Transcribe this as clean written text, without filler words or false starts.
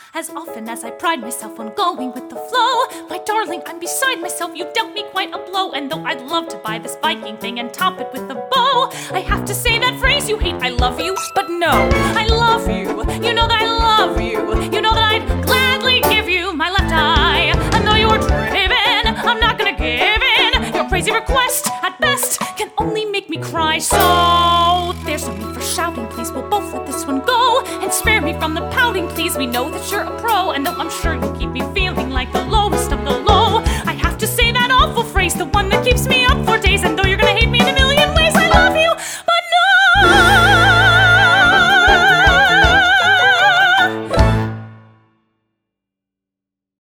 As often as I pride myself on going with the flow, my darling, I'm beside myself, you dealt me quite a blow. And though I'd love to buy this Viking thing and top it with a bow, I have to say that phrase you hate, I love you. But no, I love you, you know that I love you. You know that I'd gladly give you my left eye. And though you're driven, I'm not gonna give in. Your crazy request, at best, can only make me cry. So there's no need for shouting, please, we'll both let this one go. And spare me from the pouting, please, we know that you're a pro. And though I'm sure you'll keep me feeling like the lowest of the